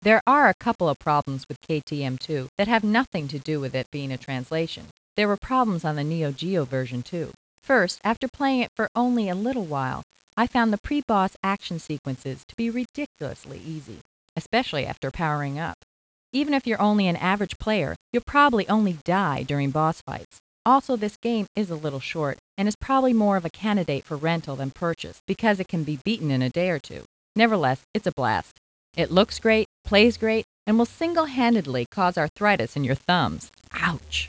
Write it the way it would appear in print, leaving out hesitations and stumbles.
There are a couple of problems with KTM2 that have nothing to do with it being a translation. There were problems on the Neo Geo version too. First, after playing it for only a little while, I found the pre-boss action sequences to be ridiculously easy, especially after powering up. Even if you're only an average player, you'll probably only die during boss fights. Also, this game is a little short and is probably more of a candidate for rental than purchase because it can be beaten in a day or two. Nevertheless, it's a blast. It looks great, plays great, and will single-handedly cause arthritis in your thumbs. Ouch!